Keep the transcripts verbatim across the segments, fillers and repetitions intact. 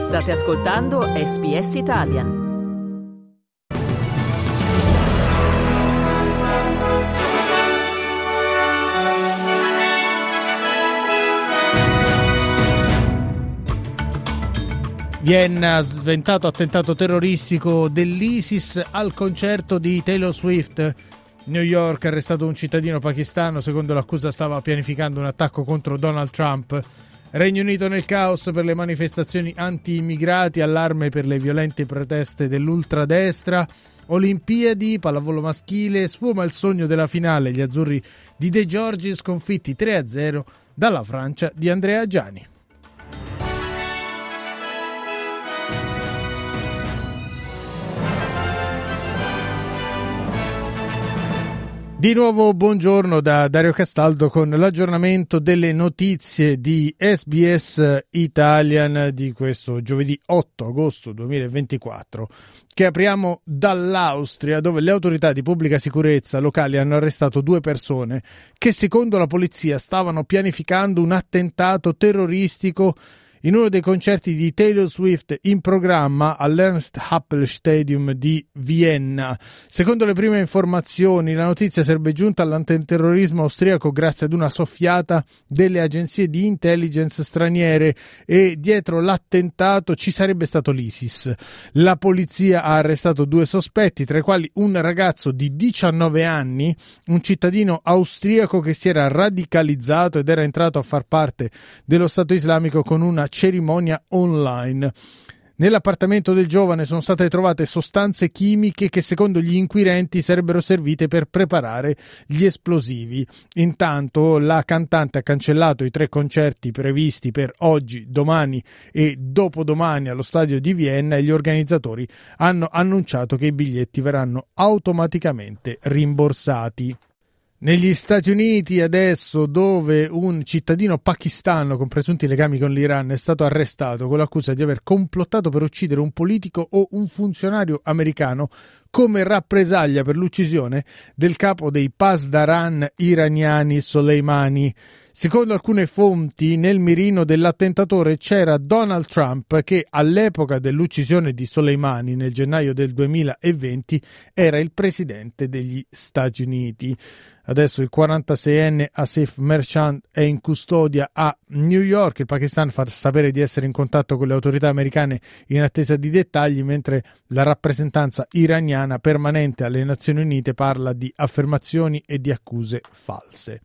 State ascoltando S B S Italian. Vienna, sventato attentato terroristico dell'ISIS al concerto di Taylor Swift. New York, arrestato un cittadino pakistano, secondo l'accusa stava pianificando un attacco contro Donald Trump. Regno Unito nel caos per le manifestazioni anti-immigrati, allarme per le violente proteste dell'ultradestra. Olimpiadi, pallavolo maschile, sfuma il sogno della finale, gli azzurri di De Giorgi sconfitti tre a zero dalla Francia di Andrea Giani. Di nuovo buongiorno da Dario Castaldo con l'aggiornamento delle notizie di S B S Italian di questo giovedì otto agosto duemilaventiquattro, che apriamo dall'Austria, dove le autorità di pubblica sicurezza locali hanno arrestato due persone che secondo la polizia stavano pianificando un attentato terroristico in uno dei concerti di Taylor Swift in programma all'Ernst-Happel Stadium di Vienna. Secondo le prime informazioni, la notizia sarebbe giunta all'antiterrorismo austriaco grazie ad una soffiata delle agenzie di intelligence straniere e dietro l'attentato ci sarebbe stato l'ISIS. La polizia ha arrestato due sospetti, tra i quali un ragazzo di diciannove anni, un cittadino austriaco che si era radicalizzato ed era entrato a far parte dello Stato islamico con una cerimonia online. Nell'appartamento del giovane sono state trovate sostanze chimiche che secondo gli inquirenti sarebbero servite per preparare gli esplosivi. Intanto la cantante ha cancellato i tre concerti previsti per oggi, domani e dopodomani allo stadio di Vienna e gli organizzatori hanno annunciato che i biglietti verranno automaticamente rimborsati. Negli Stati Uniti adesso, dove un cittadino pakistano con presunti legami con l'Iran è stato arrestato con l'accusa di aver complottato per uccidere un politico o un funzionario americano come rappresaglia per l'uccisione del capo dei Pasdaran iraniani Soleimani. Secondo alcune fonti, nel mirino dell'attentatore c'era Donald Trump, che all'epoca dell'uccisione di Soleimani nel gennaio del duemilaventi era il presidente degli Stati Uniti. Adesso il quarantaseienne Asif Merchant è in custodia a New York. Il Pakistan fa sapere di essere in contatto con le autorità americane in attesa di dettagli, mentre la rappresentanza iraniana permanente alle Nazioni Unite parla di affermazioni e di accuse false.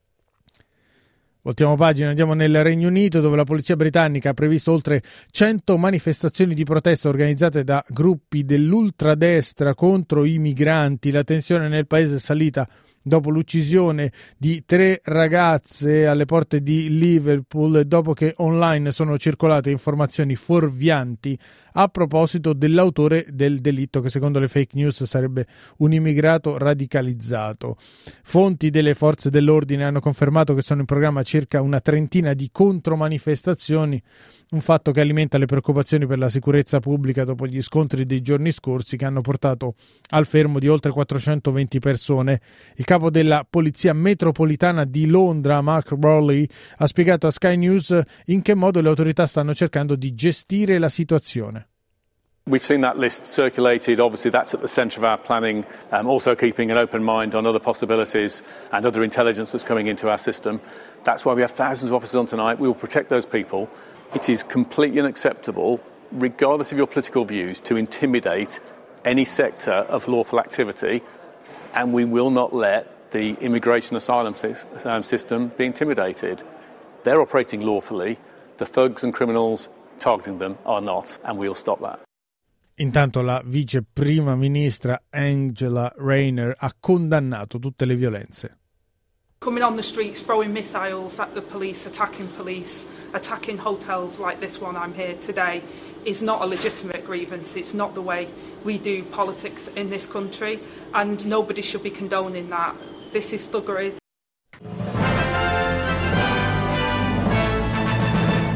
Voltiamo pagina, andiamo nel Regno Unito, dove la polizia britannica ha previsto oltre cento manifestazioni di protesta organizzate da gruppi dell'ultradestra contro i migranti. La tensione nel paese è salita dopo l'uccisione di tre ragazze alle porte di Liverpool e dopo che online sono circolate informazioni fuorvianti a proposito dell'autore del delitto, che secondo le fake news sarebbe un immigrato radicalizzato. Fonti delle forze dell'ordine hanno confermato che sono in programma circa una trentina di contromanifestazioni, un fatto che alimenta le preoccupazioni per la sicurezza pubblica dopo gli scontri dei giorni scorsi che hanno portato al fermo di oltre quattrocentoventi persone. Il capo della polizia metropolitana di Londra, Mark Rowley, ha spiegato a Sky News in che modo le autorità stanno cercando di gestire la situazione. We've seen that list circulated. Obviously, that's at the centre of our planning, um, also keeping an open mind on other possibilities and other intelligence that's coming into our system. That's why we have thousands of officers on tonight. We will protect those people. It is completely unacceptable, regardless of your political views, to intimidate any sector of lawful activity, and we will not let the immigration asylum system be intimidated. They're operating lawfully. The thugs and criminals targeting them are not, and we will stop that. Intanto la vice prima ministra Angela Rayner ha condannato tutte le violenze. Coming on the streets, throwing missiles at the police, attacking police, attacking hotels like this one I'm here today is not a legitimate grievance. It's not the way we do politics in this country, and nobody should be condoning that. This is thuggery.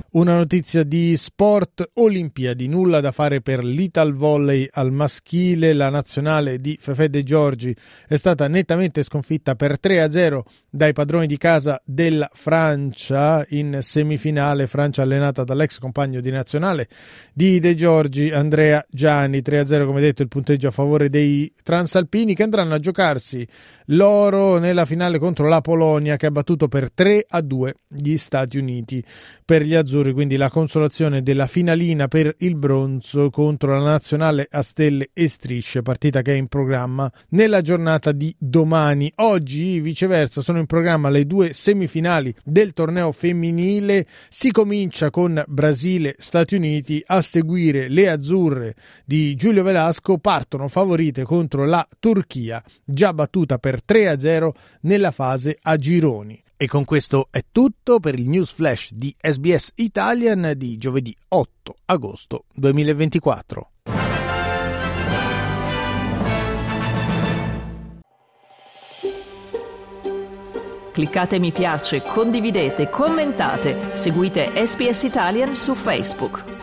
Una notizia di sport: Olimpiadi, nulla da fare per l'Ital Volley al maschile. La nazionale di Fefè De Giorgi è stata nettamente sconfitta per tre a zero dai padroni di casa della Francia in semifinale. Francia allenata dall'ex compagno di nazionale di De Giorgi, Andrea Gianni. tre a zero, come detto, il punteggio a favore dei transalpini, che andranno a giocarsi l'oro nella finale contro la Polonia, che ha battuto per tre a due gli Stati Uniti. Per gli azzurri quindi la consolazione della finalina per il bronzo contro la nazionale a stelle e strisce, partita che è in programma nella giornata di domani. Oggi viceversa sono in programma le due semifinali del torneo femminile. Si comincia con Brasile-Stati Uniti, a seguire le azzurre di Giulio Velasco, partono favorite contro la Turchia, già battuta per tre a zero nella fase a gironi. E con questo è tutto per il News Flash di S B S Italian di giovedì otto agosto duemilaventiquattro. Cliccate mi piace, condividete, commentate, seguite S B S Italian su Facebook.